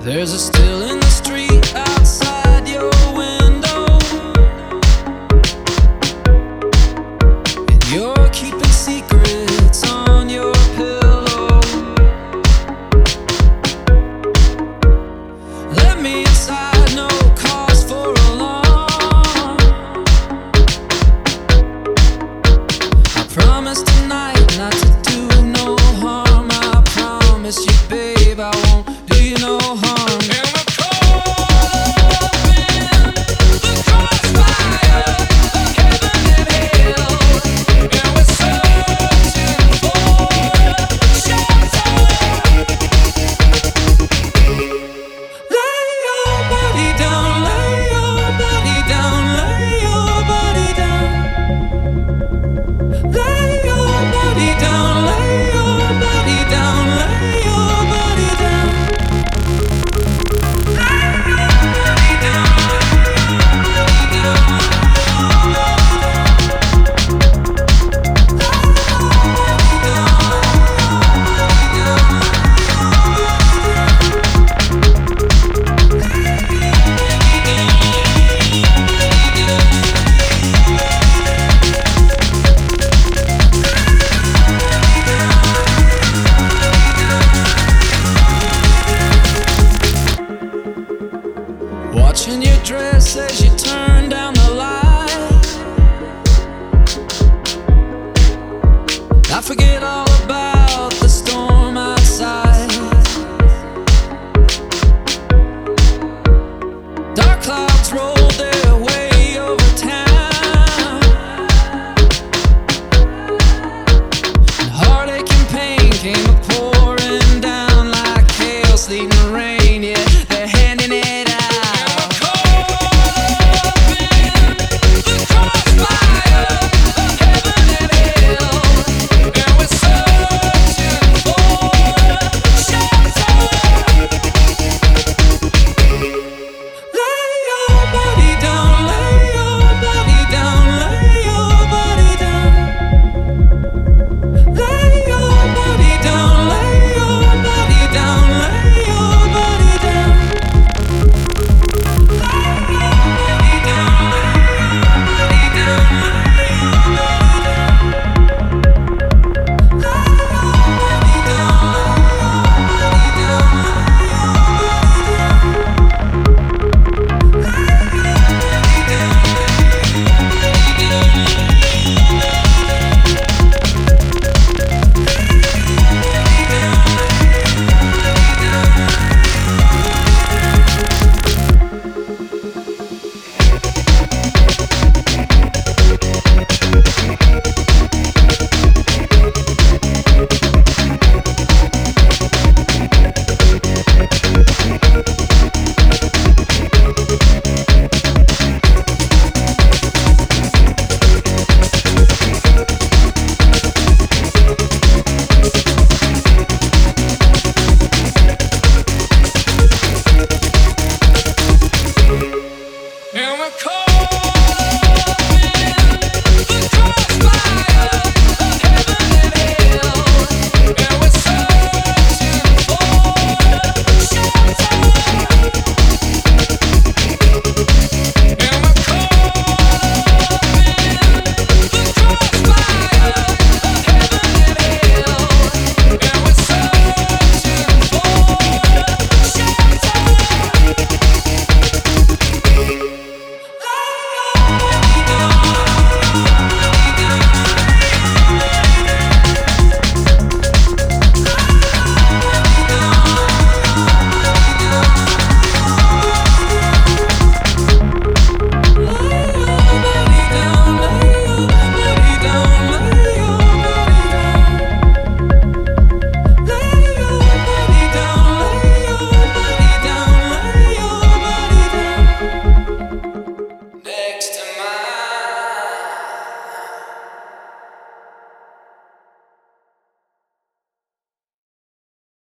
There's a still in the street outside your window, and you're keeping secrets on your pillow. Let me inside, no cause for alarm. I promise tonight not to do no harm. I promise you, babe, I won't do you no harm. Watching your dress as you turn down the light, I forget all about the storm outside. Dark clouds rolled their way over town, and heartache and pain came pouring down like hail, sleet and rain. Yeah,